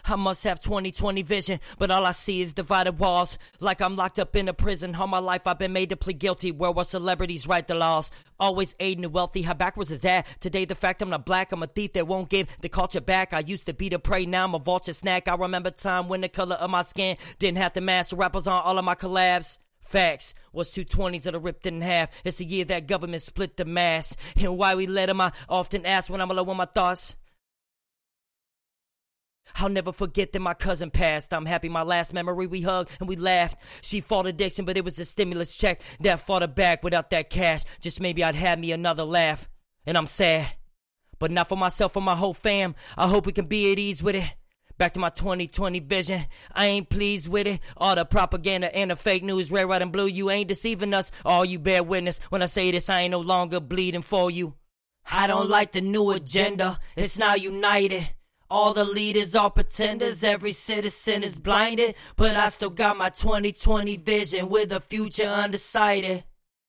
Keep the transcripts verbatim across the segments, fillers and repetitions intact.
I must have twenty twenty vision, but all I see is divided walls. Like I'm locked up in a prison. All my life I've been made to plead guilty, where while celebrities write the laws. Always aiding the wealthy, how backwards is that? Today the fact I'm not black, I'm a thief that won't give the culture back. I used to be the prey, now I'm a vulture snack. I remember time when the color of my skin didn't have to mask. Rappers on all of my collabs. Facts was two twenties that are ripped in half. It's a year that government split the mass. And why we let them, I often ask when I'm alone with my thoughts. I'll never forget that my cousin passed. I'm happy my last memory we hugged and we laughed. She fought addiction, but it was a stimulus check that fought her back. Without that cash, just maybe I'd have me another laugh. And I'm sad, but not for myself or my whole fam. I hope we can be at ease with it. Back to my twenty twenty vision, I ain't pleased with it. All the propaganda and the fake news, red, white, and blue, you ain't deceiving us. All you bear witness when I say this, I ain't no longer bleeding for you. I don't like the new agenda, it's now united. All the leaders are pretenders, every citizen is blinded. But I still got my twenty twenty vision with a future undecided.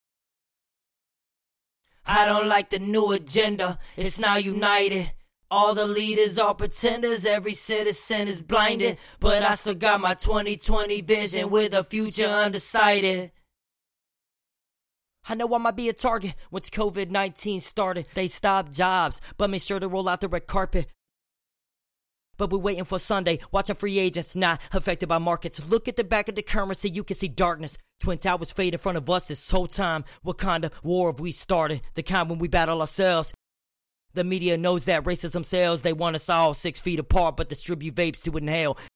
I don't like the new agenda, it's now united. All the leaders are pretenders, every citizen is blinded. But I still got my twenty twenty vision with a future undecided. I know I might be a target once covid nineteen started. They stopped jobs, but made sure to roll out the red carpet. But we're waiting for Sunday, watching free agents not affected by markets. Look at the back of the currency, you can see darkness. Twin Towers fade in front of us this whole time. What kind of war have we started? The kind when we battle ourselves. The media knows that racism sells. They want us all six feet apart, but distribute vapes to inhale.